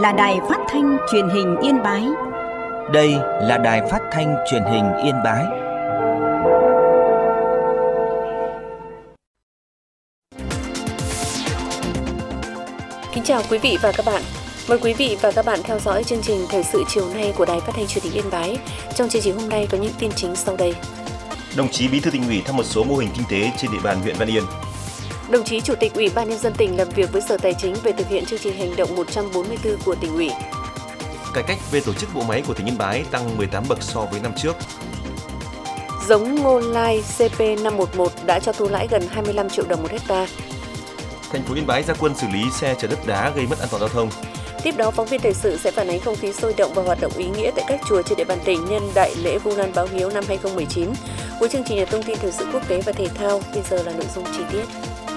là Đài Phát thanh Truyền hình Yên Bái. Đây là Đài Phát thanh Truyền hình Yên Bái. Kính chào quý vị và các bạn. Mời quý vị và các bạn theo dõi chương trình Thời sự chiều nay của Đài Phát thanh Truyền hình Yên Bái. Trong chương trình hôm nay có những tin chính sau đây. Đồng chí Bí thư Tỉnh ủy thăm một số mô hình kinh tế trên địa bàn huyện Văn Yên. Đồng chí Chủ tịch Ủy ban Nhân dân tỉnh làm việc với Sở Tài chính về thực hiện chương trình hành động 144 của tỉnh ủy. Cải cách về tổ chức bộ máy của tỉnh Yên Bái tăng 18 bậc so với năm trước. Giống ngô lai CP511 đã cho thu lãi gần 25 triệu đồng một hectare. Thành phố Yên Bái ra quân xử lý xe chở đất đá gây mất an toàn giao thông. Tiếp đó, phóng viên thời sự sẽ phản ánh không khí sôi động và hoạt động ý nghĩa tại các chùa trên địa bàn tỉnh nhân đại lễ Vu Lan Báo Hiếu năm 2019. Cuối chương trình là thông tin thời sự quốc tế và thể thao. Bây giờ là nội dung chi tiết.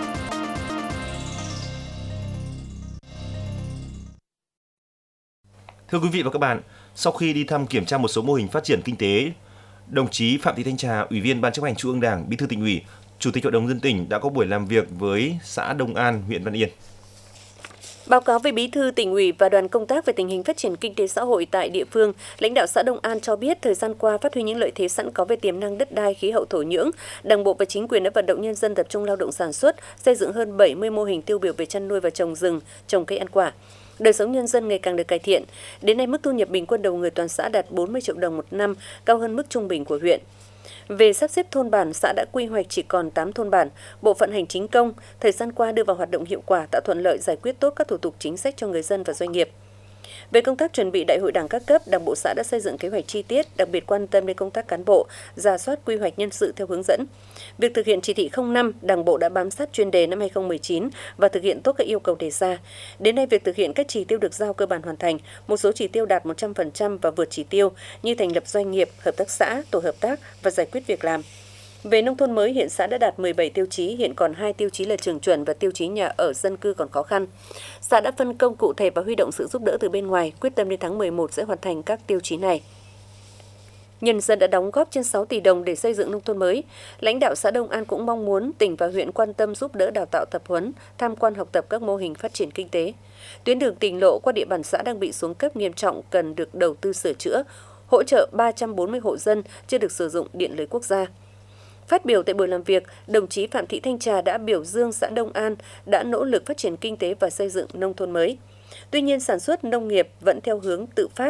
Thưa quý vị và các bạn, sau khi đi thăm kiểm tra một số mô hình phát triển kinh tế, đồng chí Phạm Thị Thanh Trà, Ủy viên Ban Chấp hành Trung ương Đảng, Bí thư Tỉnh ủy, Chủ tịch Hội đồng nhân dân tỉnh đã có buổi làm việc với xã Đông An, huyện Văn Yên. Báo cáo với Bí thư Tỉnh ủy và đoàn công tác về tình hình phát triển kinh tế xã hội tại địa phương, lãnh đạo xã Đông An cho biết thời gian qua phát huy những lợi thế sẵn có về tiềm năng đất đai, khí hậu thổ nhưỡng, Đảng bộ và chính quyền đã vận động nhân dân tập trung lao động sản xuất, xây dựng hơn 70 mô hình tiêu biểu về chăn nuôi và trồng rừng, trồng cây ăn quả. Đời sống nhân dân ngày càng được cải thiện. Đến nay, mức thu nhập bình quân đầu người toàn xã đạt 40 triệu đồng một năm, cao hơn mức trung bình của huyện. Về sắp xếp thôn bản, xã đã quy hoạch chỉ còn 8 thôn bản. Bộ phận hành chính công, thời gian qua đưa vào hoạt động hiệu quả, tạo thuận lợi giải quyết tốt các thủ tục chính sách cho người dân và doanh nghiệp. Về công tác chuẩn bị Đại hội Đảng các cấp, Đảng bộ xã đã xây dựng kế hoạch chi tiết, đặc biệt quan tâm đến công tác cán bộ, rà soát quy hoạch nhân sự theo hướng dẫn. Việc thực hiện chỉ thị 05, Đảng bộ đã bám sát chuyên đề năm 2019 và thực hiện tốt các yêu cầu đề ra. Đến nay, việc thực hiện các chỉ tiêu được giao cơ bản hoàn thành, một số chỉ tiêu đạt 100% và vượt chỉ tiêu như thành lập doanh nghiệp, hợp tác xã, tổ hợp tác và giải quyết việc làm. Về nông thôn mới, hiện xã đã đạt 17 tiêu chí, hiện còn 2 tiêu chí là trường chuẩn và tiêu chí nhà ở dân cư còn khó khăn. Xã đã phân công cụ thể và huy động sự giúp đỡ từ bên ngoài, quyết tâm đến tháng 11 sẽ hoàn thành các tiêu chí này. Nhân dân đã đóng góp trên 6 tỷ đồng để xây dựng nông thôn mới. Lãnh đạo xã Đông An cũng mong muốn tỉnh và huyện quan tâm giúp đỡ đào tạo tập huấn, tham quan học tập các mô hình phát triển kinh tế. Tuyến đường tỉnh lộ qua địa bàn xã đang bị xuống cấp nghiêm trọng, cần được đầu tư sửa chữa, hỗ trợ 340 hộ dân chưa được sử dụng điện lưới quốc gia. Phát biểu tại buổi làm việc, đồng chí Phạm Thị Thanh Trà đã biểu dương xã Đông An đã nỗ lực phát triển kinh tế và xây dựng nông thôn mới. Tuy nhiên, sản xuất nông nghiệp vẫn theo hướng tự phát.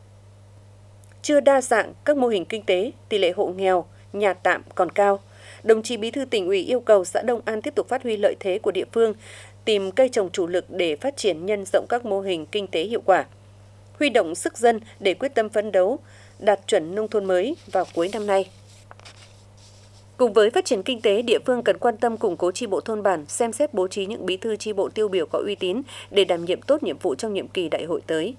Chưa đa dạng các mô hình kinh tế, tỷ lệ hộ nghèo, nhà tạm còn cao. Đồng chí Bí thư Tỉnh ủy yêu cầu xã Đông An tiếp tục phát huy lợi thế của địa phương, tìm cây trồng chủ lực để phát triển nhân rộng các mô hình kinh tế hiệu quả. Huy động sức dân để quyết tâm phấn đấu, đạt chuẩn nông thôn mới vào cuối năm nay. Cùng với phát triển kinh tế, địa phương cần quan tâm củng cố chi bộ thôn bản, xem xét bố trí những bí thư chi bộ tiêu biểu có uy tín để đảm nhiệm tốt nhiệm vụ trong nhiệm kỳ đại hội tới.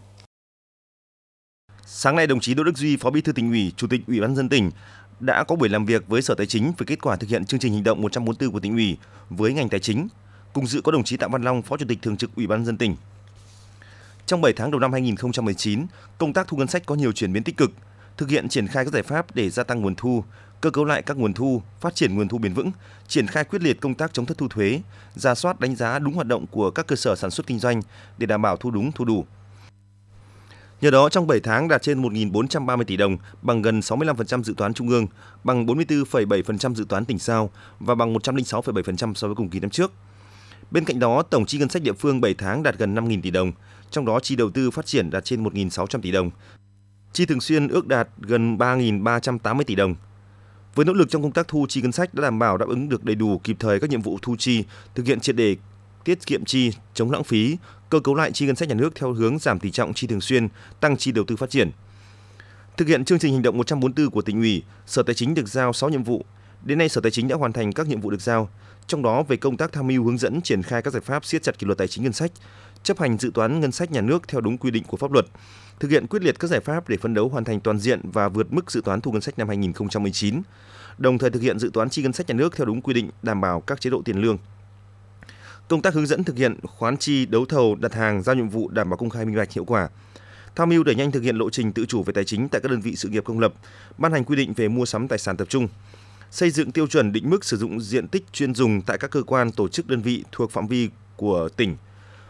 Sáng nay, đồng chí Đỗ Đức Duy, Phó Bí thư Tỉnh ủy, Chủ tịch Ủy ban nhân dân tỉnh đã có buổi làm việc với Sở Tài chính về kết quả thực hiện chương trình hành động 144 của Tỉnh ủy với ngành tài chính. Cùng dự có đồng chí Tạ Văn Long, Phó Chủ tịch Thường trực Ủy ban nhân dân tỉnh. Trong 7 tháng đầu năm 2019, công tác thu ngân sách có nhiều chuyển biến tích cực, thực hiện triển khai các giải pháp để gia tăng nguồn thu, cơ cấu lại các nguồn thu, phát triển nguồn thu bền vững, triển khai quyết liệt công tác chống thất thu thuế, rà soát đánh giá đúng hoạt động của các cơ sở sản xuất kinh doanh để đảm bảo thu đúng thu đủ. Nhờ đó, trong 7 tháng đạt trên 1.430 tỷ đồng, bằng gần 65% dự toán trung ương, bằng 44,7% dự toán tỉnh giao và bằng 106,7% so với cùng kỳ năm trước. Bên cạnh đó, tổng chi ngân sách địa phương 7 tháng đạt gần 5.000 tỷ đồng, trong đó chi đầu tư phát triển đạt trên 1.600 tỷ đồng. Chi thường xuyên ước đạt gần 3.380 tỷ đồng. Với nỗ lực trong công tác thu chi ngân sách đã đảm bảo đáp ứng được đầy đủ kịp thời các nhiệm vụ thu chi, thực hiện triệt để tiết kiệm chi, chống lãng phí, cơ cấu lại chi ngân sách nhà nước theo hướng giảm tỷ trọng chi thường xuyên, tăng chi đầu tư phát triển. Thực hiện chương trình hành động 144 của Tỉnh ủy, Sở Tài chính được giao 6 nhiệm vụ. Đến nay, Sở Tài chính đã hoàn thành các nhiệm vụ được giao, trong đó về công tác tham mưu hướng dẫn triển khai các giải pháp siết chặt kỷ luật tài chính ngân sách, chấp hành dự toán ngân sách nhà nước theo đúng quy định của pháp luật, thực hiện quyết liệt các giải pháp để phấn đấu hoàn thành toàn diện và vượt mức dự toán thu ngân sách năm 2019, đồng thời thực hiện dự toán chi ngân sách nhà nước theo đúng quy định, đảm bảo các chế độ tiền lương. Công tác hướng dẫn thực hiện khoán chi, đấu thầu, đặt hàng, giao nhiệm vụ đảm bảo công khai minh bạch hiệu quả. Tham mưu đẩy nhanh thực hiện lộ trình tự chủ về tài chính tại các đơn vị sự nghiệp công lập, ban hành quy định về mua sắm tài sản tập trung. Xây dựng tiêu chuẩn định mức sử dụng diện tích chuyên dùng tại các cơ quan, tổ chức, đơn vị thuộc phạm vi của tỉnh.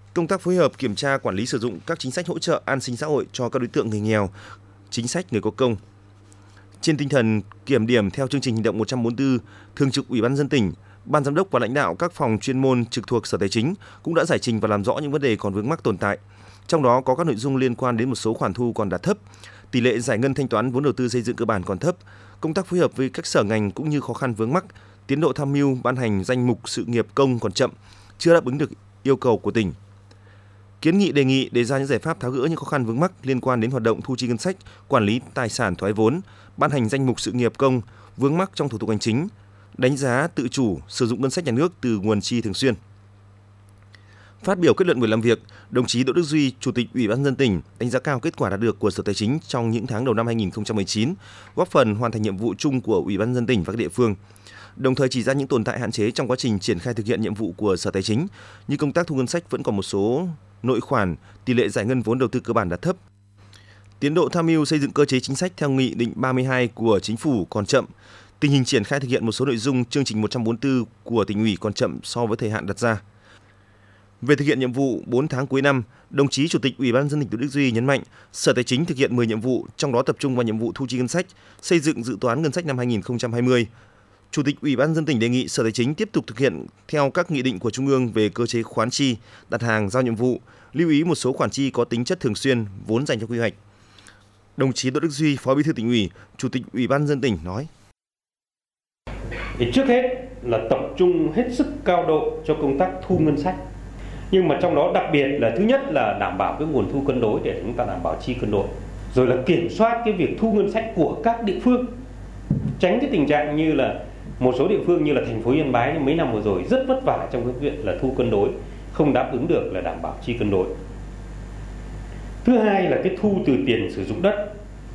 Công tác phối hợp kiểm tra quản lý sử dụng các chính sách hỗ trợ an sinh xã hội cho các đối tượng người nghèo, chính sách người có công. Trên tinh thần kiểm điểm theo chương trình hành động 144, Thường trực Ủy ban nhân dân tỉnh, Ban giám đốc và lãnh đạo các phòng chuyên môn trực thuộc Sở Tài chính cũng đã giải trình và làm rõ những vấn đề còn vướng mắc tồn tại. Trong đó có các nội dung liên quan đến một số khoản thu còn đạt thấp, tỷ lệ giải ngân thanh toán vốn đầu tư xây dựng cơ bản còn thấp, công tác phối hợp với các sở ngành cũng như khó khăn vướng mắc, tiến độ tham mưu ban hành danh mục sự nghiệp công còn chậm, chưa đáp ứng được yêu cầu của tỉnh. Kiến nghị đề nghị đề ra những giải pháp tháo gỡ những khó khăn vướng mắc liên quan đến hoạt động thu chi ngân sách, quản lý tài sản thoái vốn, ban hành danh mục sự nghiệp công, vướng mắc trong thủ tục hành chính, đánh giá tự chủ sử dụng ngân sách nhà nước từ nguồn chi thường xuyên. Phát biểu kết luận buổi làm việc, đồng chí Đỗ Đức Duy, Chủ tịch Ủy ban nhân dân tỉnh đánh giá cao kết quả đạt được của Sở Tài chính trong những tháng đầu năm 2019, góp phần hoàn thành nhiệm vụ chung của Ủy ban nhân dân tỉnh và các địa phương. Đồng thời chỉ ra những tồn tại hạn chế trong quá trình triển khai thực hiện nhiệm vụ của Sở Tài chính, như công tác thu ngân sách vẫn còn một số nội khoản, tỷ lệ giải ngân vốn đầu tư cơ bản đạt thấp. Tiến độ tham mưu xây dựng cơ chế chính sách theo Nghị định 32 của Chính phủ còn chậm. Tình hình triển khai thực hiện một số nội dung chương trình 144 của Tỉnh ủy còn chậm so với thời hạn đặt ra. Về thực hiện nhiệm vụ 4 tháng cuối năm, đồng chí Chủ tịch Ủy ban nhân dân tỉnh Đỗ Đức Duy nhấn mạnh, Sở Tài chính thực hiện 10 nhiệm vụ, trong đó tập trung vào nhiệm vụ thu chi ngân sách, xây dựng dự toán ngân sách năm 2020. Chủ tịch Ủy ban nhân dân tỉnh đề nghị Sở Tài chính tiếp tục thực hiện theo các nghị định của Trung ương về cơ chế khoán chi, đặt hàng, giao nhiệm vụ, lưu ý một số khoản chi có tính chất thường xuyên, vốn dành cho quy hoạch. Đồng chí Đỗ Đức Duy, Phó Bí thư Tỉnh ủy, Chủ tịch Ủy ban nhân dân tỉnh nói: Trước hết là tập trung hết sức cao độ cho công tác thu ngân sách. Nhưng mà trong đó đặc biệt là thứ nhất là đảm bảo cái nguồn thu cân đối để chúng ta đảm bảo chi cân đối. Rồi là kiểm soát cái việc thu ngân sách của các địa phương. Tránh cái tình trạng như là một số địa phương như là thành phố Yên Bái mấy năm vừa rồi rất vất vả trong cái việc là thu cân đối, không đáp ứng được là đảm bảo chi cân đối. Thứ hai là cái thu từ tiền sử dụng đất.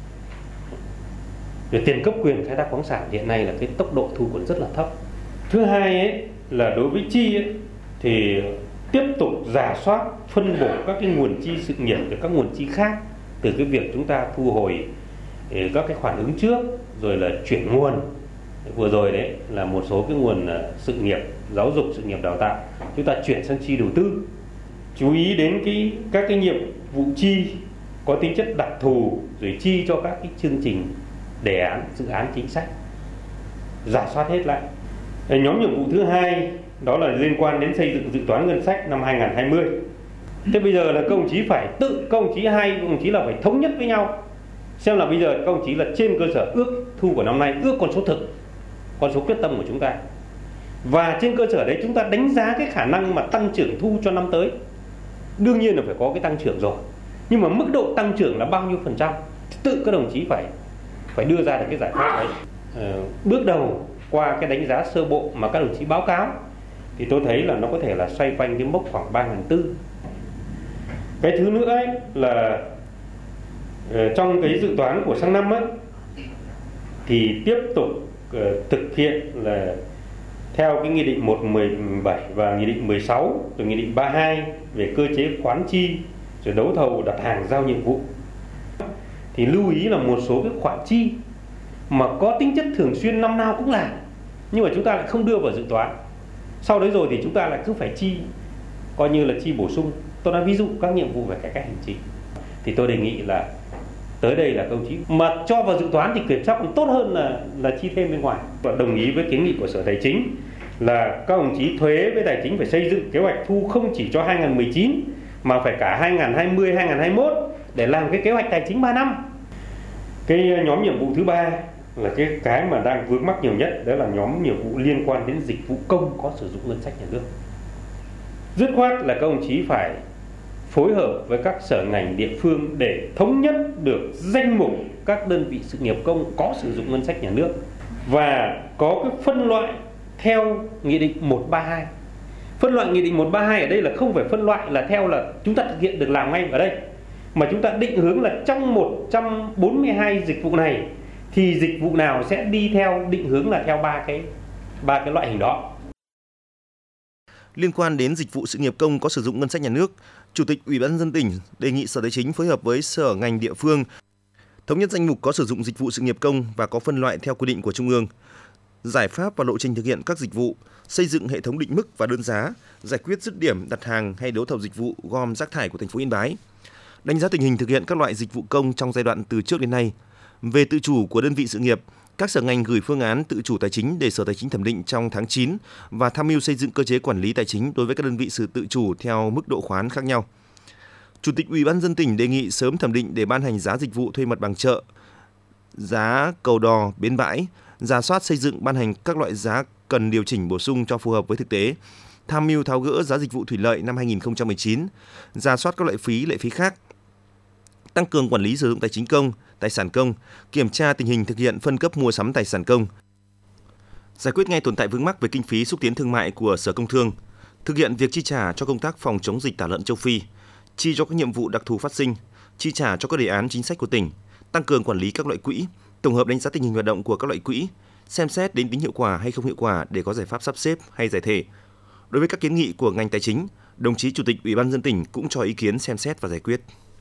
Rồi tiền cấp quyền khai thác khoáng sản hiện nay là cái tốc độ thu còn rất là thấp. Thứ hai ấy là đối với chi ấy, thì tiếp tục rà soát phân bổ các cái nguồn chi sự nghiệp và các nguồn chi khác từ cái việc chúng ta thu hồi các cái khoản ứng trước, rồi là chuyển nguồn. Vừa rồi đấy là một số cái nguồn sự nghiệp giáo dục, sự nghiệp đào tạo chúng ta chuyển sang chi đầu tư. Chú ý đến các cái nhiệm vụ chi có tính chất đặc thù, rồi chi cho các cái chương trình đề án, dự án chính sách, rà soát hết lại. Nhóm nhiệm vụ thứ hai đó là liên quan đến xây dựng dự toán ngân sách năm 2020. Thế bây giờ là các ông chí phải các ông chí là phải thống nhất với nhau, xem là bây giờ các ông chí là trên cơ sở ước thu của năm nay, ước con số thực, con số quyết tâm của chúng ta, và trên cơ sở đấy chúng ta đánh giá cái khả năng mà tăng trưởng thu cho năm tới. Đương nhiên là phải có cái tăng trưởng rồi, nhưng mà mức độ tăng trưởng là bao nhiêu phần trăm, tự các đồng chí phải đưa ra được cái giải pháp đấy. Bước đầu qua cái đánh giá sơ bộ mà các đồng chí báo cáo thì tôi thấy là nó có thể là xoay quanh cái mốc khoảng 3.400. Cái thứ nữa ấy là trong cái dự toán của sang năm ấy thì tiếp tục thực hiện là theo cái nghị định 117 và nghị định 16 rồi nghị định 32 về cơ chế khoán chi rồi đấu thầu đặt hàng giao nhiệm vụ. Thì lưu ý là một số cái khoản chi mà có tính chất thường xuyên năm nào cũng làm, nhưng mà chúng ta lại không đưa vào dự toán. Sau đấy rồi thì chúng ta lại cứ phải chi, coi như là chi bổ sung. Tôi nói ví dụ các nhiệm vụ về cải cách hành chính. Thì tôi đề nghị là tới đây là các ông chí mà cho vào dự toán thì kiểm soát còn tốt hơn là chi thêm bên ngoài. Và đồng ý với kiến nghị của Sở Tài chính là các ông chí thuế với tài chính phải xây dựng kế hoạch thu không chỉ cho 2019 mà phải cả 2020, 2021 để làm cái kế hoạch tài chính 3 năm. Cái nhóm nhiệm vụ thứ ba là cái mà đang vướng mắc nhiều nhất, đó là nhóm nhiệm vụ liên quan đến dịch vụ công có sử dụng ngân sách nhà nước. Dứt khoát là các ông chí phải phối hợp với các sở ngành địa phương để thống nhất được danh mục các đơn vị sự nghiệp công có sử dụng ngân sách nhà nước và có cái phân loại theo nghị định 132. Phân loại nghị định 132 ở đây là không phải phân loại là theo là chúng ta thực hiện được làm ngay ở đây, mà chúng ta định hướng là trong 142 dịch vụ này thì dịch vụ nào sẽ đi theo định hướng là theo ba cái loại hình đó. Liên quan đến dịch vụ sự nghiệp công có sử dụng ngân sách nhà nước, Chủ tịch Ủy ban nhân dân tỉnh đề nghị Sở Tài chính phối hợp với sở ngành địa phương thống nhất danh mục có sử dụng dịch vụ sự nghiệp công và có phân loại theo quy định của Trung ương. giải pháp và lộ trình thực hiện các dịch vụ, xây dựng hệ thống định mức và đơn giá, giải quyết dứt điểm đặt hàng hay đấu thầu dịch vụ gom rác thải của thành phố Yên Bái. Đánh giá tình hình thực hiện các loại dịch vụ công trong giai đoạn từ trước đến nay. Về tự chủ của đơn vị sự nghiệp, các sở ngành gửi phương án tự chủ tài chính để Sở Tài chính thẩm định trong tháng 9 và tham mưu xây dựng cơ chế quản lý tài chính đối với các đơn vị sự tự chủ theo mức độ khoán khác nhau. Chủ tịch Ủy ban nhân dân tỉnh đề nghị sớm thẩm định để ban hành giá dịch vụ thuê mặt bằng chợ, giá cầu đò, bến bãi, rà soát xây dựng ban hành các loại giá cần điều chỉnh bổ sung cho phù hợp với thực tế, tham mưu tháo gỡ giá dịch vụ thủy lợi năm 2019, rà soát các loại phí, lệ phí khác, tăng cường quản lý sử dụng tài chính công, tài sản công, kiểm tra tình hình thực hiện phân cấp mua sắm tài sản công, giải quyết ngay tồn tại vướng mắc về kinh phí xúc tiến thương mại của Sở Công Thương, thực hiện việc chi trả cho công tác phòng chống dịch tả lợn châu Phi, chi cho các nhiệm vụ đặc thù phát sinh, chi trả cho các đề án chính sách của tỉnh, tăng cường quản lý các loại quỹ, tổng hợp đánh giá tình hình hoạt động của các loại quỹ, xem xét đến tính hiệu quả hay không hiệu quả để có giải pháp sắp xếp hay giải thể. Đối với các kiến nghị của ngành tài chính, đồng chí Chủ tịch Ủy ban nhân dân tỉnh cũng cho ý kiến xem xét và giải quyết.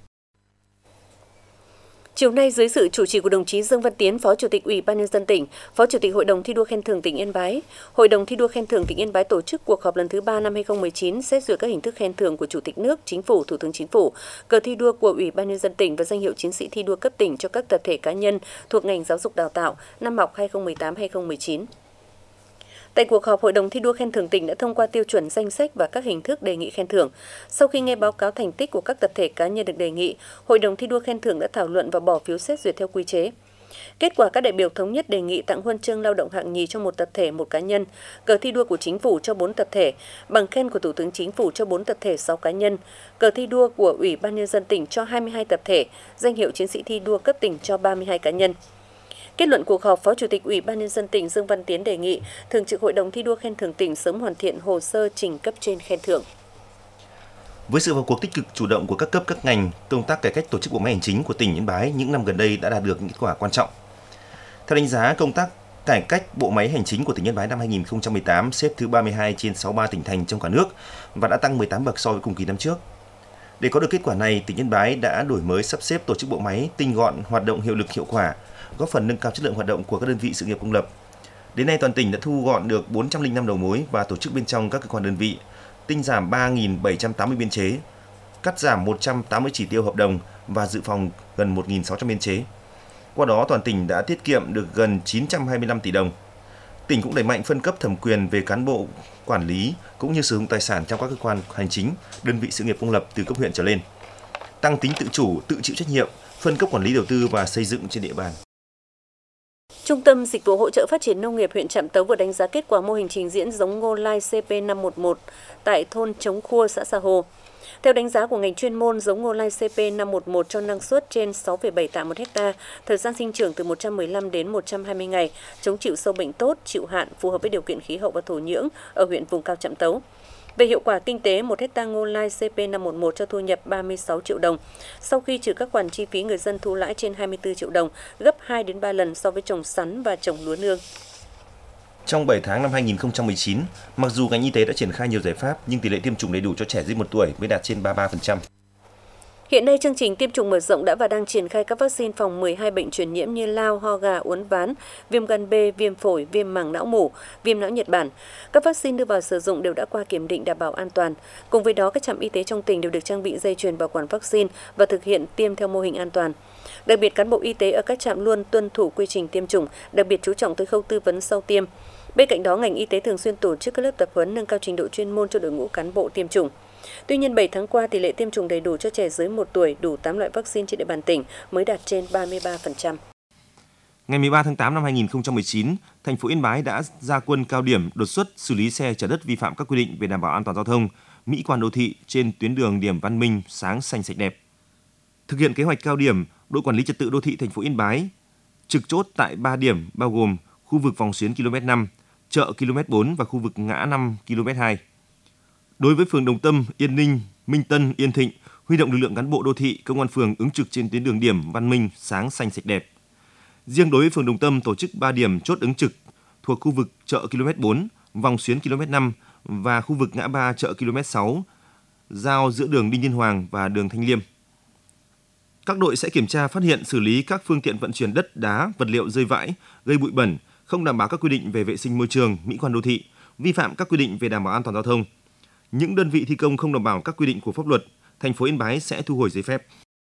Chiều nay, dưới sự chủ trì của đồng chí Dương Văn Tiến, Phó Chủ tịch Ủy ban nhân dân tỉnh, Phó Chủ tịch Hội đồng thi đua khen thưởng tỉnh Yên Bái, Hội đồng thi đua khen thưởng tỉnh Yên Bái tổ chức cuộc họp lần thứ 3 năm 2019 xét duyệt các hình thức khen thưởng của Chủ tịch nước, Chính phủ, Thủ tướng Chính phủ, cờ thi đua của Ủy ban nhân dân tỉnh và danh hiệu chiến sĩ thi đua cấp tỉnh cho các tập thể cá nhân thuộc ngành giáo dục đào tạo năm học 2018-2019. Tại cuộc họp, Hội đồng thi đua khen thưởng tỉnh đã thông qua tiêu chuẩn danh sách và các hình thức đề nghị khen thưởng. Sau khi nghe báo cáo thành tích của các tập thể cá nhân được đề nghị, Hội đồng thi đua khen thưởng đã thảo luận và bỏ phiếu xét duyệt theo quy chế. Kết quả, các đại biểu thống nhất đề nghị tặng huân chương lao động hạng nhì cho một tập thể, một cá nhân, cờ thi đua của Chính phủ cho 4 tập thể, bằng khen của Thủ tướng Chính phủ cho 4 tập thể, 6 cá nhân, cờ thi đua của Ủy ban nhân dân tỉnh cho 22 tập thể, danh hiệu chiến sĩ thi đua cấp tỉnh cho 32 cá nhân. Kết luận cuộc họp, Phó Chủ tịch Ủy ban nhân dân tỉnh Dương Văn Tiến đề nghị Thường trực Hội đồng thi đua khen thưởng tỉnh sớm hoàn thiện hồ sơ trình cấp trên khen thưởng. Với sự vào cuộc tích cực chủ động của các cấp các ngành, công tác cải cách tổ chức bộ máy hành chính của tỉnh Yên Bái những năm gần đây đã đạt được những kết quả quan trọng. Theo đánh giá, công tác cải cách bộ máy hành chính của tỉnh Yên Bái năm 2018 xếp thứ 32 trên 63 tỉnh thành trong cả nước và đã tăng 18 bậc so với cùng kỳ năm trước. Để có được kết quả này, tỉnh Yên Bái đã đổi mới sắp xếp tổ chức bộ máy tinh gọn, hoạt động hiệu lực hiệu quả, góp phần nâng cao chất lượng hoạt động của các đơn vị sự nghiệp công lập. Đến nay toàn tỉnh đã thu gọn được 405 đầu mối và tổ chức bên trong các cơ quan đơn vị, tinh giảm 3.780 biên chế, cắt giảm 180 chỉ tiêu hợp đồng và dự phòng gần 1.600 biên chế. Qua đó toàn tỉnh đã tiết kiệm được gần 925 tỷ đồng. Tỉnh cũng đẩy mạnh phân cấp thẩm quyền về cán bộ quản lý cũng như sử dụng tài sản trong các cơ quan hành chính, đơn vị sự nghiệp công lập từ cấp huyện trở lên. Tăng tính tự chủ, tự chịu trách nhiệm, phân cấp quản lý đầu tư và xây dựng trên địa bàn. Trung tâm Dịch vụ Hỗ trợ Phát triển Nông nghiệp huyện Trạm Tấu vừa đánh giá kết quả mô hình trình diễn giống ngô lai CP511 tại thôn Trống Khua, xã Sa Hồ. Theo đánh giá của ngành chuyên môn, giống ngô lai CP511 cho năng suất trên 6,7 tạ một ha, thời gian sinh trưởng từ 115 đến 120 ngày, chống chịu sâu bệnh tốt, chịu hạn, phù hợp với điều kiện khí hậu và thổ nhưỡng ở huyện vùng cao Trạm Tấu. Về hiệu quả kinh tế, 1 ha ngô lai CP511 cho thu nhập 36 triệu đồng. Sau khi trừ các khoản chi phí, người dân thu lãi trên 24 triệu đồng, gấp 2 đến 3 lần so với trồng sắn và trồng lúa nương. Trong 7 tháng năm 2019, mặc dù ngành y tế đã triển khai nhiều giải pháp, nhưng tỷ lệ tiêm chủng đầy đủ cho trẻ dưới 1 tuổi mới đạt trên 33%. Hiện nay, chương trình tiêm chủng mở rộng đã và đang triển khai các vaccine phòng 12 bệnh truyền nhiễm như lao, ho gà, uốn ván, viêm gan B, viêm phổi, viêm màng não mủ, viêm não Nhật Bản. Các vaccine đưa vào sử dụng đều đã qua kiểm định đảm bảo an toàn. Cùng với đó, các trạm y tế trong tỉnh đều được trang bị dây chuyền bảo quản vaccine và thực hiện tiêm theo mô hình an toàn. Đặc biệt, cán bộ y tế ở các trạm luôn tuân thủ quy trình tiêm chủng, đặc biệt chú trọng tới khâu tư vấn sau tiêm. Bên cạnh đó, ngành y tế thường xuyên tổ chức các lớp tập huấn nâng cao trình độ chuyên môn cho đội ngũ cán bộ tiêm chủng. Tuy nhiên, 7 tháng qua, tỷ lệ tiêm chủng đầy đủ cho trẻ dưới 1 tuổi đủ 8 loại vaccine trên địa bàn tỉnh mới đạt trên 33%. Ngày 13 tháng 8 năm 2019, thành phố Yên Bái đã ra quân cao điểm đột xuất xử lý xe chở đất vi phạm các quy định về đảm bảo an toàn giao thông, mỹ quan đô thị trên tuyến đường Điểm Văn Minh, sáng xanh sạch đẹp. Thực hiện kế hoạch cao điểm, đội quản lý trật tự đô thị thành phố Yên Bái trực chốt tại 3 điểm bao gồm khu vực vòng xuyến km 5, chợ km 4 và khu vực ngã 5 km 2. Đối với phường Đồng Tâm, Yên Ninh, Minh Tân, Yên Thịnh, huy động lực lượng cán bộ đô thị, công an phường ứng trực trên tuyến đường Điểm Văn Minh, sáng xanh sạch đẹp. Riêng đối với phường Đồng Tâm tổ chức 3 điểm chốt ứng trực thuộc khu vực chợ km 4, vòng xuyến km 5 và khu vực ngã ba chợ km 6, giao giữa đường Đinh Tiên Hoàng và đường Thanh Liêm. Các đội sẽ kiểm tra phát hiện xử lý các phương tiện vận chuyển đất, đá, vật liệu rơi vãi, gây bụi bẩn, không đảm bảo các quy định về vệ sinh môi trường, mỹ quan đô thị, vi phạm các quy định về đảm bảo an toàn giao thông. Những đơn vị thi công không đảm bảo các quy định của pháp luật, thành phố Yên Bái sẽ thu hồi giấy phép.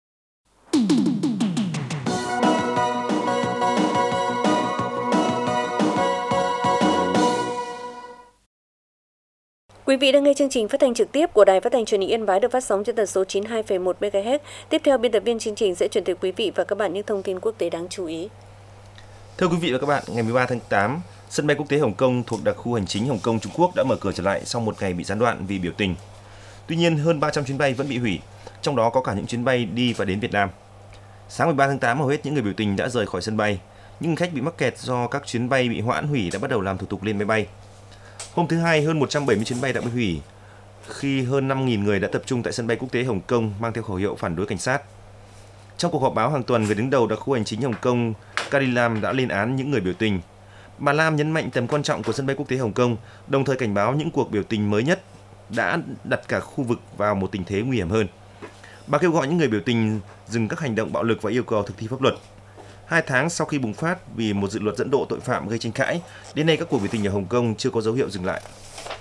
Quý vị đang nghe chương trình phát thanh trực tiếp của Đài Phát thanh Truyền hình Yên Bái được phát sóng trên tần số 92,1 MHz. Tiếp theo, biên tập viên chương trình sẽ chuyển tới quý vị và các bạn những thông tin quốc tế đáng chú ý. Thưa quý vị và các bạn, ngày 13 tháng 8, sân bay quốc tế Hồng Kông thuộc đặc khu hành chính Hồng Kông, Trung Quốc đã mở cửa trở lại sau một ngày bị gián đoạn vì biểu tình. Tuy nhiên, hơn 300 chuyến bay vẫn bị hủy, trong đó có cả những chuyến bay đi và đến Việt Nam. Sáng 13 tháng 8, hầu hết những người biểu tình đã rời khỏi sân bay. Những khách bị mắc kẹt do các chuyến bay bị hoãn hủy đã bắt đầu làm thủ tục lên máy bay. Hôm thứ Hai, hơn 170 chuyến bay đã bị hủy, khi hơn 5.000 người đã tập trung tại sân bay quốc tế Hồng Kông mang theo khẩu hiệu phản đối cảnh sát. Trong cuộc họp báo hàng tuần, người đứng đầu đặc khu hành chính Hồng Kông, Carrie Lam đã lên án những người biểu tình. Bà Lam nhấn mạnh tầm quan trọng của sân bay quốc tế Hồng Kông, đồng thời cảnh báo những cuộc biểu tình mới nhất đã đặt cả khu vực vào một tình thế nguy hiểm hơn. Bà kêu gọi những người biểu tình dừng các hành động bạo lực và yêu cầu thực thi pháp luật. 2 tháng sau khi bùng phát vì một dự luật dẫn độ tội phạm gây tranh cãi, đến nay các cuộc biểu tình ở Hồng Kông chưa có dấu hiệu dừng lại.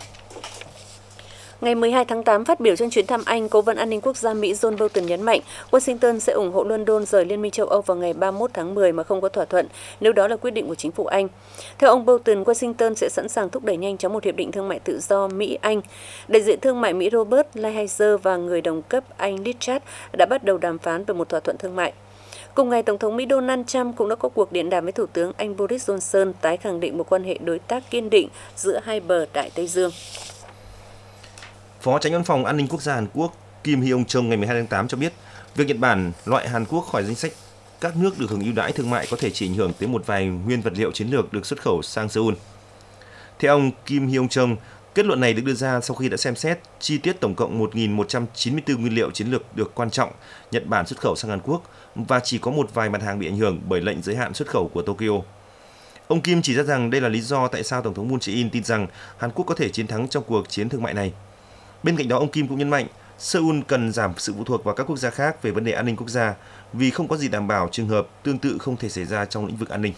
Ngày 12 tháng 8, phát biểu trong chuyến thăm Anh, Cố vấn An ninh Quốc gia Mỹ John Bolton nhấn mạnh Washington sẽ ủng hộ London rời Liên minh châu Âu vào ngày 31 tháng 10 mà không có thỏa thuận, nếu đó là quyết định của chính phủ Anh. Theo ông Bolton, Washington sẽ sẵn sàng thúc đẩy nhanh chóng một hiệp định thương mại tự do Mỹ-Anh. Đại diện thương mại Mỹ Robert Lighthizer và người đồng cấp Anh Richard đã bắt đầu đàm phán về một thỏa thuận thương mại. Cùng ngày, Tổng thống Mỹ Donald Trump cũng đã có cuộc điện đàm với Thủ tướng Anh Boris Johnson tái khẳng định một quan hệ đối tác kiên định giữa hai bờ Đại Tây Dương. Phó Chánh văn phòng An ninh Quốc gia Hàn Quốc Kim Hyong-chung ngày 12 tháng 8 cho biết, việc Nhật Bản loại Hàn Quốc khỏi danh sách các nước được hưởng ưu đãi thương mại có thể chỉ ảnh hưởng tới một vài nguyên vật liệu chiến lược được xuất khẩu sang Seoul. Theo ông Kim Hyong-chung, kết luận này được đưa ra sau khi đã xem xét chi tiết tổng cộng 1.194 nguyên liệu chiến lược được quan trọng Nhật Bản xuất khẩu sang Hàn Quốc và chỉ có một vài mặt hàng bị ảnh hưởng bởi lệnh giới hạn xuất khẩu của Tokyo. Ông Kim chỉ ra rằng đây là lý do tại sao Tổng thống Moon Jae-in tin rằng Hàn Quốc có thể chiến thắng trong cuộc chiến thương mại này. Bên cạnh đó, ông Kim cũng nhấn mạnh Seoul cần giảm sự phụ thuộc vào các quốc gia khác về vấn đề an ninh quốc gia vì không có gì đảm bảo trường hợp tương tự không thể xảy ra trong lĩnh vực an ninh.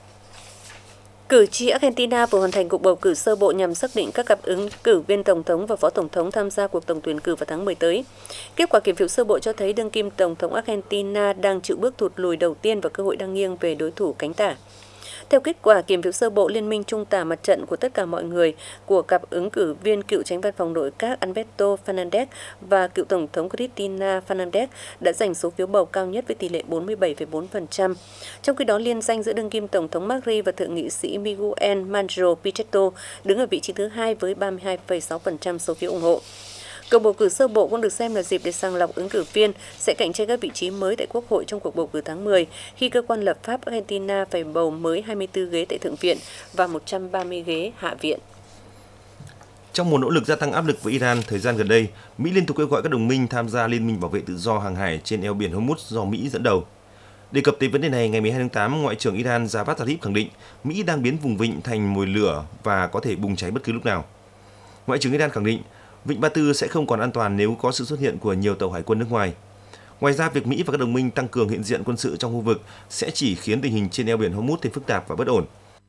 Cử tri Argentina vừa hoàn thành cuộc bầu cử sơ bộ nhằm xác định các cặp ứng cử viên tổng thống và phó tổng thống tham gia cuộc tổng tuyển cử vào tháng 10 tới. Kết quả kiểm phiếu sơ bộ cho thấy đương kim tổng thống Argentina đang chịu bước thụt lùi đầu tiên và cơ hội đang nghiêng về đối thủ cánh tả. Theo kết quả kiểm phiếu sơ bộ, Liên minh trung tả mặt trận của tất cả mọi người của cặp ứng cử viên cựu Chánh văn phòng nội các Alberto Fernandez và cựu Tổng thống Cristina Fernandez đã giành số phiếu bầu cao nhất với tỷ lệ 47,4%. Trong khi đó, liên danh giữa đương kim Tổng thống Macri và Thượng nghị sĩ Miguel Mayo Pichetto đứng ở vị trí thứ hai với 32,6% số phiếu ủng hộ. Cuộc bầu cử sơ bộ cũng được xem là dịp để sàng lọc ứng cử viên sẽ cạnh tranh các vị trí mới tại Quốc hội trong cuộc bầu cử tháng 10, khi cơ quan lập pháp Argentina phải bầu mới 24 ghế tại Thượng viện và 130 ghế Hạ viện. Trong một nỗ lực gia tăng áp lực với Iran, thời gian gần đây, Mỹ liên tục kêu gọi các đồng minh tham gia Liên minh bảo vệ tự do hàng hải trên eo biển Hormuz do Mỹ dẫn đầu. Đề cập tới vấn đề này, ngày 12 tháng 8, Ngoại trưởng Iran Javad Zarif khẳng định Mỹ đang biến vùng vịnh thành mồi lửa và có thể bùng cháy bất cứ lúc nào. Ngoại trưởng Iran khẳng định Vịnh Ba Tư sẽ không còn an toàn nếu có sự xuất hiện của nhiều tàu hải quân nước ngoài. Ngoài ra, việc Mỹ và các đồng minh tăng cường hiện diện quân sự trong khu vực sẽ chỉ khiến tình hình trên eo biển Hormuz thêm phức tạp và bất ổn.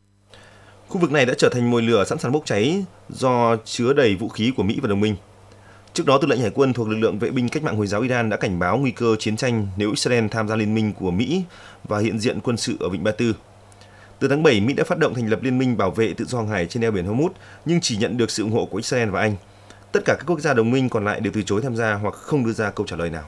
Khu vực này đã trở thành mồi lửa sẵn sàng bốc cháy do chứa đầy vũ khí của Mỹ và đồng minh. Trước đó, Tư lệnh Hải quân thuộc lực lượng vệ binh cách mạng Hồi giáo Iran đã cảnh báo nguy cơ chiến tranh nếu Israel tham gia liên minh của Mỹ và hiện diện quân sự ở Vịnh Ba Tư. Từ tháng 7, Mỹ đã phát động thành lập Liên minh bảo vệ tự do hàng hải trên eo biển Hormuz nhưng chỉ nhận được sự ủng hộ của Israel và Anh. Tất cả các quốc gia đồng minh còn lại đều từ chối tham gia hoặc không đưa ra câu trả lời nào.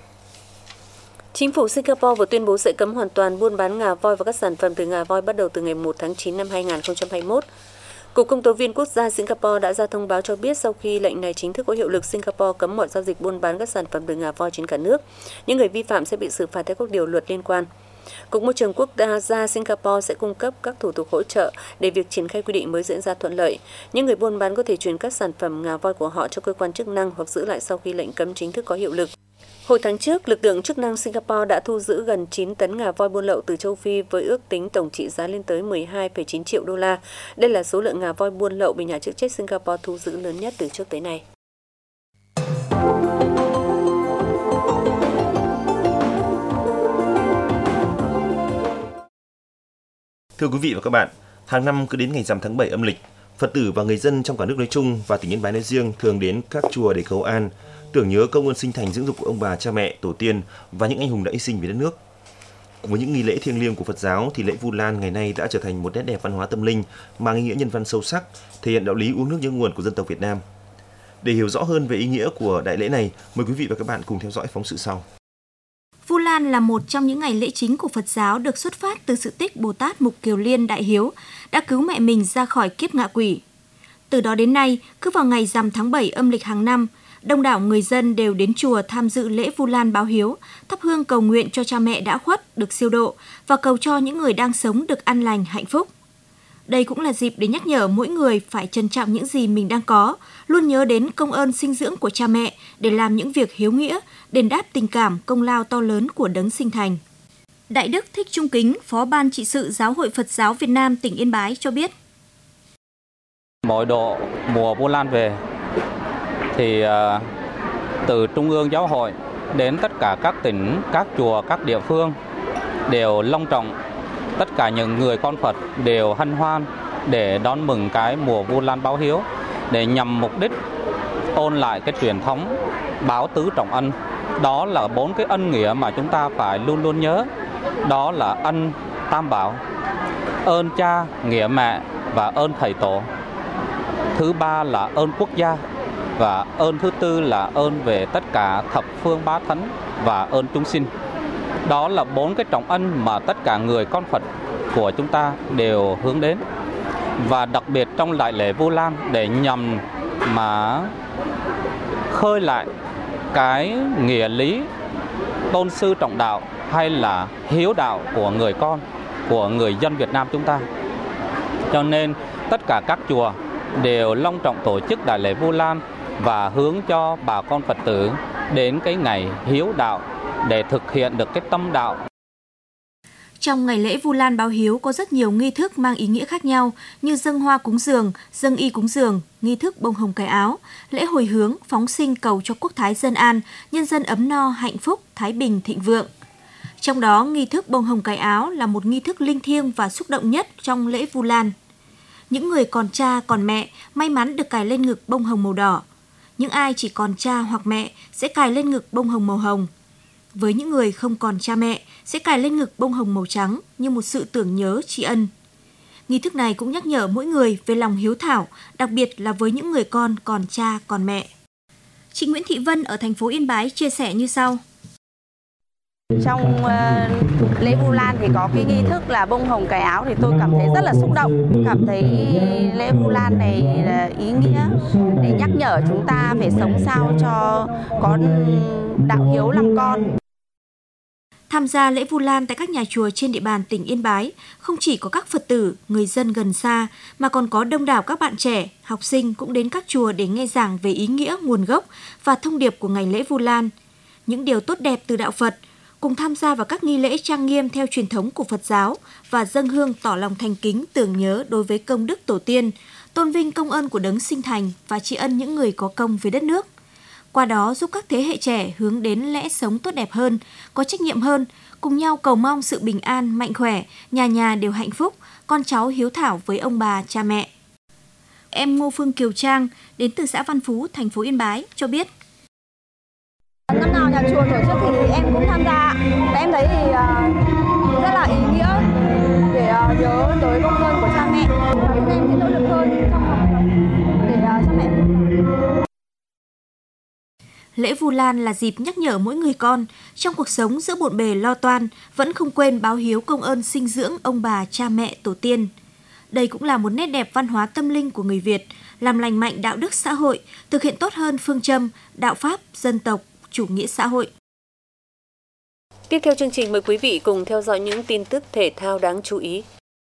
Chính phủ Singapore vừa tuyên bố sẽ cấm hoàn toàn buôn bán ngà voi và các sản phẩm từ ngà voi bắt đầu từ ngày 1 tháng 9 năm 2021. Cục Công tố viên Quốc gia Singapore đã ra thông báo cho biết sau khi lệnh này chính thức có hiệu lực, Singapore cấm mọi giao dịch buôn bán các sản phẩm từ ngà voi trên cả nước. Những người vi phạm sẽ bị xử phạt theo các điều luật liên quan. Cục Môi trường Quốc gia Singapore sẽ cung cấp các thủ tục hỗ trợ để việc triển khai quy định mới diễn ra thuận lợi. Những người buôn bán có thể chuyển các sản phẩm ngà voi của họ cho cơ quan chức năng hoặc giữ lại sau khi lệnh cấm chính thức có hiệu lực. Hồi tháng trước, lực lượng chức năng Singapore đã thu giữ gần 9 tấn ngà voi buôn lậu từ châu Phi với ước tính tổng trị giá lên tới 12,9 triệu đô la. Đây là số lượng ngà voi buôn lậu bị nhà chức trách Singapore thu giữ lớn nhất từ trước tới nay. Thưa quý vị và các bạn, Hàng năm cứ đến ngày rằm tháng 7 âm lịch, Phật tử và người dân trong cả nước nói chung và tỉnh Yên Bái nói riêng thường đến các chùa để cầu an, tưởng nhớ công ơn sinh thành dưỡng dục của ông bà cha mẹ, tổ tiên và những anh hùng đã hy sinh vì đất nước. Cùng với những nghi lễ thiêng liêng của Phật giáo thì lễ Vu Lan ngày nay đã trở thành một nét đẹp văn hóa tâm linh mang ý nghĩa nhân văn sâu sắc, thể hiện đạo lý uống nước nhớ nguồn của dân tộc Việt Nam. Để hiểu rõ hơn về ý nghĩa của đại lễ này, mời quý vị và các bạn cùng theo dõi phóng sự sau. Vu Lan là một trong những ngày lễ chính của Phật giáo được xuất phát từ sự tích Bồ Tát Mục Kiều Liên Đại Hiếu đã cứu mẹ mình ra khỏi kiếp ngạ quỷ. Từ đó đến nay, cứ vào ngày rằm tháng 7 âm lịch hàng năm, đông đảo người dân đều đến chùa tham dự lễ Vu Lan báo hiếu, thắp hương cầu nguyện cho cha mẹ đã khuất được siêu độ và cầu cho những người đang sống được an lành, hạnh phúc. Đây cũng là dịp để nhắc nhở mỗi người phải trân trọng những gì mình đang có, luôn nhớ đến công ơn sinh dưỡng của cha mẹ để làm những việc hiếu nghĩa, đền đáp tình cảm, công lao to lớn của đấng sinh thành. Đại đức Thích Trung Kính, Phó Ban Trị sự Giáo hội Phật giáo Việt Nam tỉnh Yên Bái cho biết. Mỗi độ mùa Vu Lan về thì từ Trung ương Giáo hội đến tất cả các tỉnh, các chùa, các địa phương đều long trọng. Tất cả những người con Phật đều hân hoan để đón mừng cái mùa Vu Lan báo hiếu để nhằm mục đích ôn lại cái truyền thống báo tứ trọng ân. Đó là 4 cái ân nghĩa mà chúng ta phải luôn luôn nhớ. Đó là ân tam bảo, ơn cha, nghĩa mẹ và ơn thầy tổ. Thứ ba là ơn quốc gia và ơn thứ tư là ơn về tất cả thập phương bá thánh và ơn chúng sinh. Đó là 4 cái trọng ân mà tất cả người con Phật của chúng ta đều hướng đến. Và đặc biệt trong đại lễ Vu Lan để nhằm mà khơi lại cái nghĩa lý tôn sư trọng đạo hay là hiếu đạo của người con, của người dân Việt Nam chúng ta. Cho nên tất cả các chùa đều long trọng tổ chức đại lễ Vu Lan và hướng cho bà con Phật tử đến cái ngày hiếu đạo để thực hiện được cái tâm đạo. Trong ngày lễ Vu Lan báo hiếu có rất nhiều nghi thức mang ý nghĩa khác nhau như dâng hoa cúng dường, dâng y cúng dường, nghi thức bông hồng cài áo, lễ hồi hướng, phóng sinh cầu cho quốc thái dân an, nhân dân ấm no, hạnh phúc, thái bình, thịnh vượng. Trong đó, nghi thức bông hồng cài áo là một nghi thức linh thiêng và xúc động nhất trong lễ Vu Lan. Những người còn cha, còn mẹ may mắn được cài lên ngực bông hồng màu đỏ. Những ai chỉ còn cha hoặc mẹ sẽ cài lên ngực bông hồng màu hồng. Với những người không còn cha mẹ sẽ cài lên ngực bông hồng màu trắng như một sự tưởng nhớ tri ân. Nghi thức này cũng nhắc nhở mỗi người về lòng hiếu thảo, đặc biệt là với những người con còn cha còn mẹ. Chị Nguyễn Thị Vân ở thành phố Yên Bái chia sẻ như sau. Trong lễ Vu Lan thì có cái nghi thức là bông hồng cài áo thì tôi cảm thấy rất là xúc động. Cảm thấy lễ Vu Lan này là ý nghĩa để nhắc nhở chúng ta phải sống sao cho có đạo hiếu làm con. Tham gia lễ Vu Lan tại các nhà chùa trên địa bàn tỉnh Yên Bái không chỉ có các Phật tử, người dân gần xa mà còn có đông đảo các bạn trẻ, học sinh cũng đến các chùa để nghe giảng về ý nghĩa, nguồn gốc và thông điệp của ngày lễ Vu Lan. Những điều tốt đẹp từ đạo Phật, cùng tham gia vào các nghi lễ trang nghiêm theo truyền thống của Phật giáo và dâng hương tỏ lòng thành kính tưởng nhớ đối với công đức tổ tiên, tôn vinh công ơn của đấng sinh thành và tri ân những người có công với đất nước. Qua đó giúp các thế hệ trẻ hướng đến lẽ sống tốt đẹp hơn, có trách nhiệm hơn, cùng nhau cầu mong sự bình an, mạnh khỏe, nhà nhà đều hạnh phúc, con cháu hiếu thảo với ông bà, cha mẹ. Em Ngô Phương Kiều Trang đến từ xã Văn Phú, thành phố Yên Bái cho biết. Năm nào nhà chùa tổ chức thì em cũng tham gia và em thấy thì rất là ý nghĩa để nhớ tới công ơn của cha mẹ. Em sẽ nỗ lực hơn trong học tập để cha mẹ. Lễ Vu Lan là dịp nhắc nhở mỗi người con trong cuộc sống giữa bộn bề lo toan vẫn không quên báo hiếu công ơn sinh dưỡng ông bà, cha mẹ, tổ tiên. Đây cũng là một nét đẹp văn hóa tâm linh của người Việt, làm lành mạnh đạo đức xã hội, thực hiện tốt hơn phương châm đạo pháp, dân tộc, chủ nghĩa xã hội. Tiếp theo chương trình mời quý vị cùng theo dõi những tin tức thể thao đáng chú ý.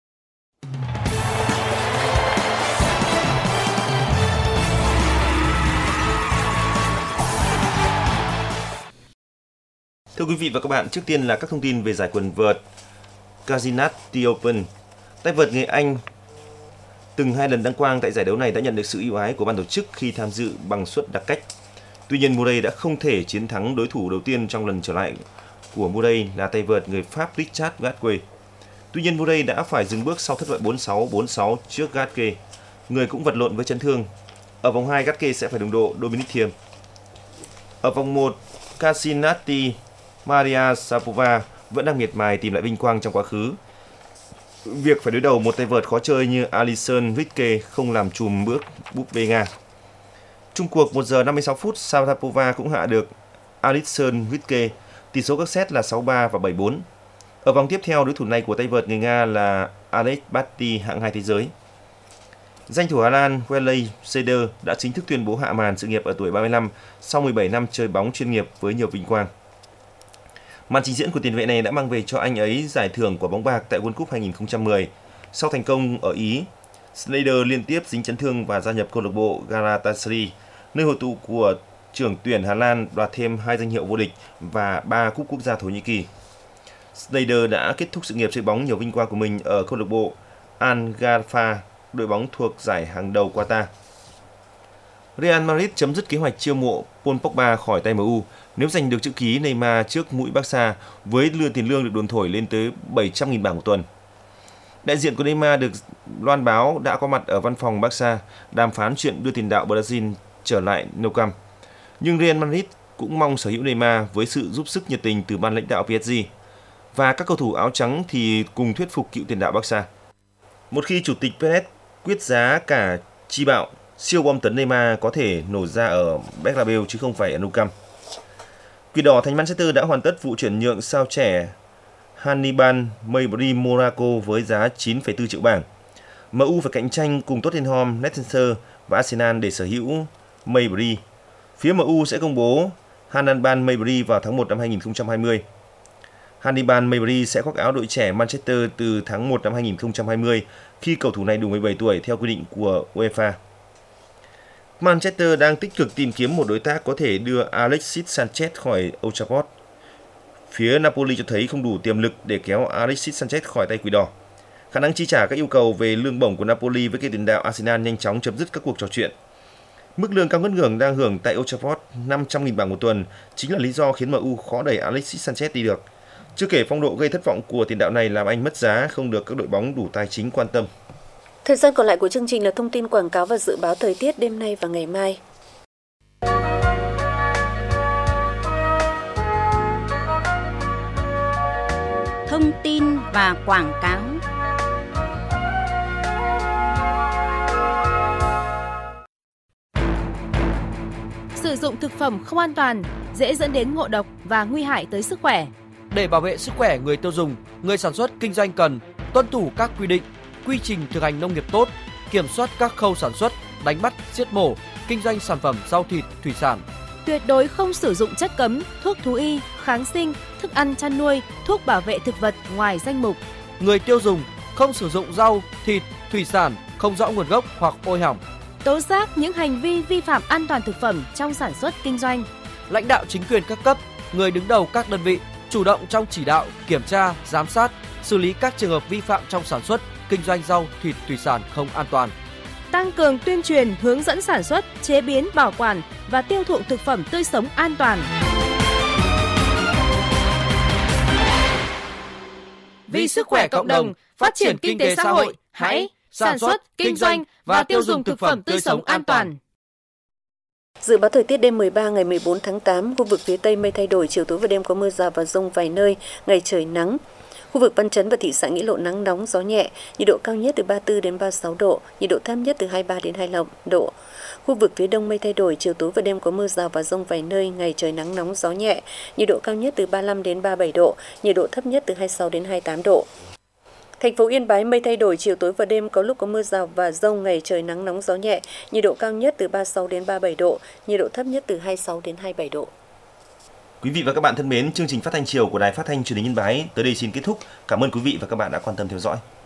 Thưa quý vị và các bạn, trước tiên là các thông tin về giải quần vợt Cincinnati Open. Tay vợt người Anh từng 2 lần đăng quang tại giải đấu này đã nhận được sự ưu ái của ban tổ chức khi tham dự bằng suất đặc cách. Tuy nhiên, Murray đã không thể chiến thắng đối thủ đầu tiên trong lần trở lại của Murray là tay vợt người Pháp Richard Gasquet. Tuy nhiên Murray đã phải dừng bước sau thất bại 4-6 trước Gatke. Người cũng vật lộn với chấn thương. Ở vòng 2, Gatke sẽ phải đồng độ Dominic Thiem. Ở vòng 1, Casinati Maria Sapova vẫn đang miệt mài tìm lại vinh quang trong quá khứ. Việc phải đối đầu một tay vợt khó chơi như Alison Ritke không làm chùm bước búp bê Nga. Chung cuộc 1 giờ 56 phút, Sapova cũng hạ được Alison Ritke. Tỷ số các set là 6-3 và 7-4. Ở vòng tiếp theo, đối thủ này của tay vợt người Nga là Alex Batti, hạng 2 thế giới. Danh thủ Hà Lan Wesley Seder đã chính thức tuyên bố hạ màn sự nghiệp ở tuổi 35 sau 17 năm chơi bóng chuyên nghiệp với nhiều vinh quang. Màn trình diễn của tiền vệ này đã mang về cho anh ấy giải thưởng quả bóng bạc tại World Cup 2010. Sau thành công ở Ý, Sneijder liên tiếp dính chấn thương và gia nhập câu lạc bộ Galatasaray, nơi hội tụ của trưởng tuyển Hà Lan đoạt thêm 2 danh hiệu vô địch và 3 cúp quốc gia Thổ Nhĩ Kỳ. Sneijder đã kết thúc sự nghiệp chơi bóng nhiều vinh quang của mình ở câu lạc bộ Al Gharafa, đội bóng thuộc giải hàng đầu Qatar. Real Madrid chấm dứt kế hoạch chiêu mộ Paul Pogba khỏi tay MU nếu giành được chữ ký Neymar trước mũi Barca với tiền lương được đồn thổi lên tới 700.000 bảng một tuần. Đại diện của Neymar được loan báo đã có mặt ở văn phòng Barca đàm phán chuyện đưa tiền đạo Brazil trở lại Nou Camp. Nhưng Real Madrid cũng mong sở hữu Neymar với sự giúp sức nhiệt tình từ ban lãnh đạo PSG. Và các cầu thủ áo trắng thì cùng thuyết phục cựu tiền đạo Barca. Một khi chủ tịch Perez quyết giá cả chi bạo, siêu bom tấn Neymar có thể nổ ra ở Bernabeu chứ không phải ở Nou Camp. Quỷ đỏ thành Manchester đã hoàn tất vụ chuyển nhượng sao trẻ Hannibal Mejbri Monaco với giá 9,4 triệu bảng. MU phải cạnh tranh cùng Tottenham, Leicester và Arsenal để sở hữu Mejbri. Phía MU sẽ công bố Hannibal Mejbri vào tháng 1 năm 2020. Hannibal Mejbri sẽ khoác áo đội trẻ Manchester từ tháng 1 năm 2020 khi cầu thủ này đủ 17 tuổi theo quy định của UEFA. Manchester đang tích cực tìm kiếm một đối tác có thể đưa Alexis Sanchez khỏi Old Trafford. Phía Napoli cho thấy không đủ tiềm lực để kéo Alexis Sanchez khỏi tay Quỷ đỏ. Khả năng chi trả các yêu cầu về lương bổng của Napoli với cây tiền đạo Arsenal nhanh chóng chấm dứt các cuộc trò chuyện. Mức lương cao ngất ngưởng đang hưởng tại Old Trafford 500.000 bảng một tuần chính là lý do khiến MU khó đẩy Alexis Sanchez đi được. Chưa kể phong độ gây thất vọng của tiền đạo này làm anh mất giá, không được các đội bóng đủ tài chính quan tâm. Thời gian còn lại của chương trình là thông tin quảng cáo và dự báo thời tiết đêm nay và ngày mai. Thông tin và quảng cáo. Sử dụng thực phẩm không an toàn dễ dẫn đến ngộ độc và nguy hại tới sức khỏe. Để bảo vệ sức khỏe người tiêu dùng, người sản xuất kinh doanh cần tuân thủ các quy định, quy trình thực hành nông nghiệp tốt, kiểm soát các khâu sản xuất, đánh bắt, giết mổ, kinh doanh sản phẩm rau thịt, thủy sản. Tuyệt đối không sử dụng chất cấm, thuốc thú y, kháng sinh, thức ăn chăn nuôi, thuốc bảo vệ thực vật ngoài danh mục. Người tiêu dùng không sử dụng rau, thịt, thủy sản không rõ nguồn gốc hoặc ôi hỏng. Tố giác những hành vi vi phạm an toàn thực phẩm trong sản xuất kinh doanh. Lãnh đạo chính quyền các cấp, người đứng đầu các đơn vị chủ động trong chỉ đạo, kiểm tra, giám sát, xử lý các trường hợp vi phạm trong sản xuất, kinh doanh rau, thịt, thủy sản không an toàn. Tăng cường tuyên truyền, hướng dẫn sản xuất, chế biến, bảo quản và tiêu thụ thực phẩm tươi sống an toàn. Vì sức khỏe cộng đồng, phát triển kinh tế xã hội, hãy sản xuất, kinh doanh và tiêu dùng thực phẩm tươi sống an toàn. Dự báo thời tiết đêm 13 ngày 14 tháng 8, khu vực phía Tây mây thay đổi, chiều tối và đêm có mưa rào và dông vài nơi, ngày trời nắng. Khu vực Văn Chấn và thị xã Nghĩa Lộ nắng nóng, gió nhẹ, nhiệt độ cao nhất từ 34 đến 36 độ, nhiệt độ thấp nhất từ 23 đến 25 độ. Khu vực phía Đông mây thay đổi, chiều tối và đêm có mưa rào và dông vài nơi, ngày trời nắng nóng, gió nhẹ, nhiệt độ cao nhất từ 35 đến 37 độ, nhiệt độ thấp nhất từ 26 đến 28 độ. Thành phố Yên Bái mây thay đổi, chiều tối và đêm có lúc có mưa rào và dông, ngày trời nắng nóng, gió nhẹ, nhiệt độ cao nhất từ 36 đến 37 độ, nhiệt độ thấp nhất từ 26 đến 27 độ. Quý vị và các bạn thân mến, chương trình phát thanh chiều của Đài Phát thanh Truyền hình Yên Bái tới đây xin kết thúc. Cảm ơn quý vị và các bạn đã quan tâm theo dõi.